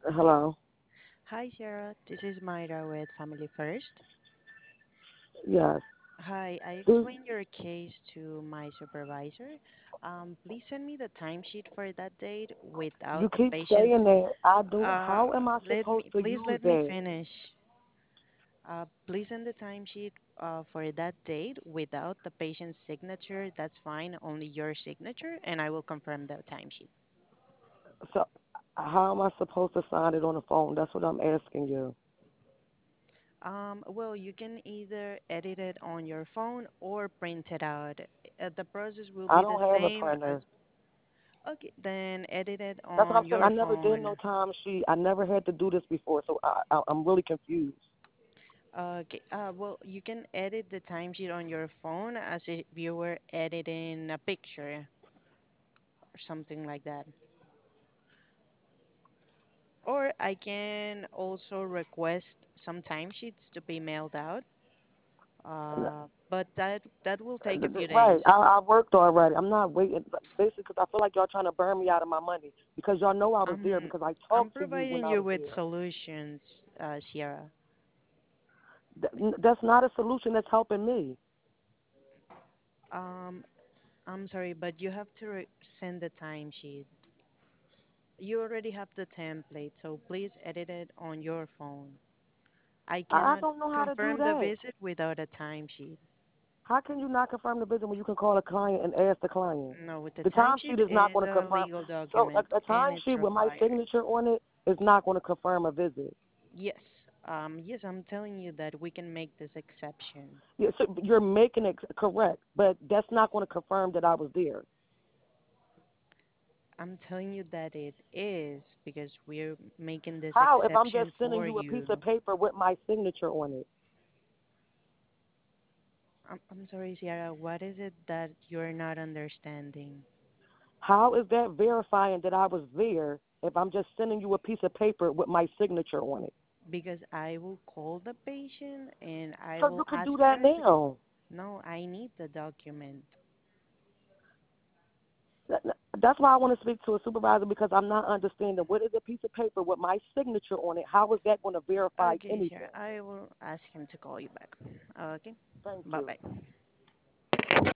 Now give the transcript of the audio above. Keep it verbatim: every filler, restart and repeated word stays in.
Hello. Hi, Sarah. This is Myra with Family First. Yes. Hi, I Do explained your case to my supervisor. Um, please send me the timesheet for that date without you the keep patient's. saying that? I do. Uh, How am I let supposed me, to please use let me that? finish. Uh, please send the timesheet uh, for that date without the patient's signature. That's fine, only your signature, and I will confirm the timesheet. So, how am I supposed to sign it on the phone? That's what I'm asking you. Um, well, you can either edit it on your phone or print it out. Uh, the process will I be the don't have a same as printer. okay, then edit it That's what I'm on saying. I your never did no phone. time sheet. I never had to do this before, so I, I I'm really confused. Okay, uh, well, you can edit the timesheet on your phone as if you were editing a picture or something like that. Or I can also request some timesheets to be mailed out, uh, but that that will take a few days. Right. I, I worked already. I'm not waiting. Basically, because I feel like y'all trying to burn me out of my money because y'all know I was there I'm because I I'm talked to you when providing I you was with there. solutions, uh, Sierra. Th- That's not a solution that's helping me. Um, I'm sorry, but you have to re- send the timesheet. You already have the template, so please edit it on your phone. I I, I cannot don't know how to do confirm the that. visit without a timesheet. How can you not confirm the visit when you can call a client and ask the client? No, with the The timesheet timesheet is not is going to a confirm. legal So a, document a and it's timesheet with my required. signature on it is not going to confirm a visit. Yes, um, yes, I'm telling you that we can make this exception. Yeah, so you're making it correct, but that's not going to confirm that I was there. I'm telling you that it is because we're making this How if I'm just exception sending for you a piece you. of paper with my signature on it? I'm, I'm sorry, Sierra, what is it that you're not understanding? How is that verifying that I was there if I'm just sending you a piece of paper with my signature on it? Because I will call the patient and I So will you can ask do that her to. now. No, I need the document. That- That's why I want to speak to a supervisor because I'm not understanding what is a piece of paper with my signature on it. How is that going to verify Okay, sure. anything? I will ask him to call you back. Okay. Thank Bye you. bye.